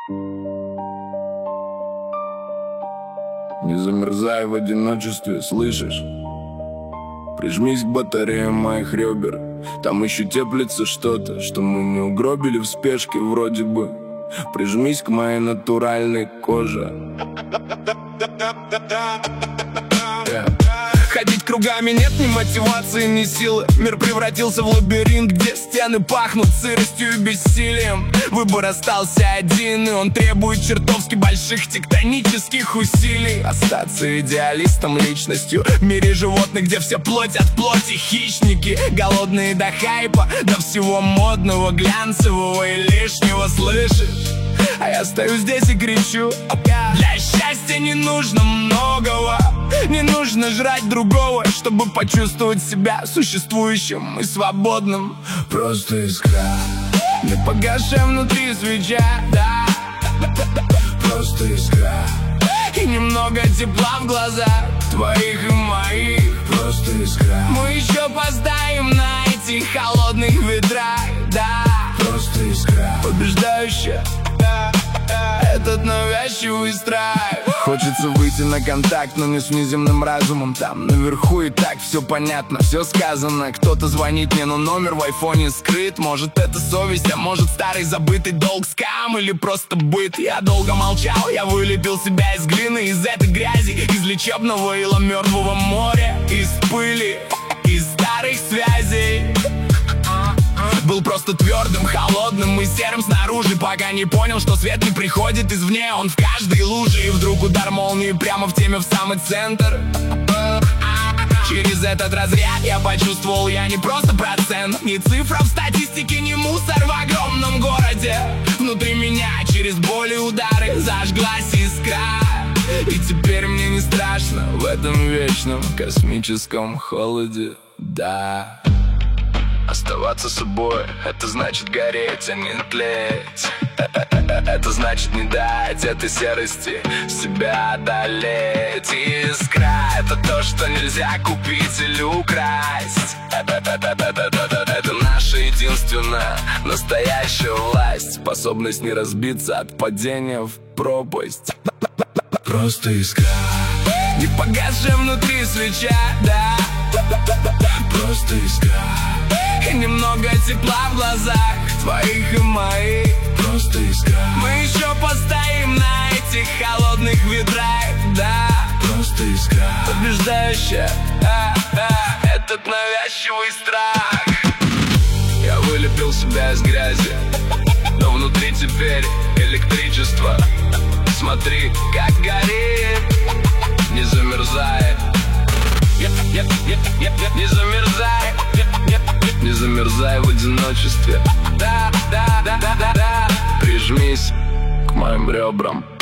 Не замерзай в одиночестве, слышишь? Прижмись к батареям моих ребер. Там еще теплится что-то, что мы не угробили в спешке вроде бы. Прижмись к моей натуральной коже. Ходить кругами нет ни мотивации, ни силы. Мир превратился в лабиринт, где стены пахнут сыростью и бессилием. Выбор остался один, и он требует чертовски больших тектонических усилий. Остаться идеалистом, личностью в мире животных, где все плоть от плоти хищники, голодные до хайпа, до всего модного, глянцевого и лишнего, слышишь? А я стою здесь и кричу: для счастья не нужно многого, не нужно жрать другого, чтобы почувствовать себя существующим и свободным. Просто искра, не погасшая внутри свеча, да. Просто искра и немного тепла в глазах твоих и моих. Просто искра. Мы еще поставим на этих холодных ветрах, да. Просто искра, побеждающая этот навязчивый страх. Хочется выйти на контакт, но не с внеземным разумом. Там наверху и так все понятно, все сказано. Кто-то звонит мне, но номер в айфоне скрыт. Может это совесть, а может старый забытый долг, скам или просто быт. Я долго молчал, я вылепил себя из глины, из этой грязи, из лечебного ила мертвого моря, из пыли, из старых связей. Был просто твердым, холодным и серым снаружи, пока не понял, что свет не приходит извне, он в каждой луже. И вдруг удар молнии прямо в теме, в самый центр. Через этот разряд я почувствовал, я не просто процент, не цифра в статистике, не мусор в огромном городе. Внутри меня через боль и удары зажглась искра. И теперь мне не страшно в этом вечном космическом холоде, да. Оставаться собой — это значит гореть, а не тлеть. Это значит не дать этой серости себя одолеть. Искра — это то, что нельзя купить или украсть. Это наша единственная настоящая власть, способность не разбиться от падения в пропасть. Просто искра, не погасшая внутри свеча, да. Просто искра и немного тепла в глазах твоих и моих. Просто искра. Мы еще постоим на этих холодных ветрах, да. Просто искра, побеждающая этот навязчивый страх. Я вылепил себя из грязи, но внутри теперь электричество. Смотри, как горит, не замерзай. Не замерзай, не замерзай в одиночестве. Да, прижмись к моим ребрам.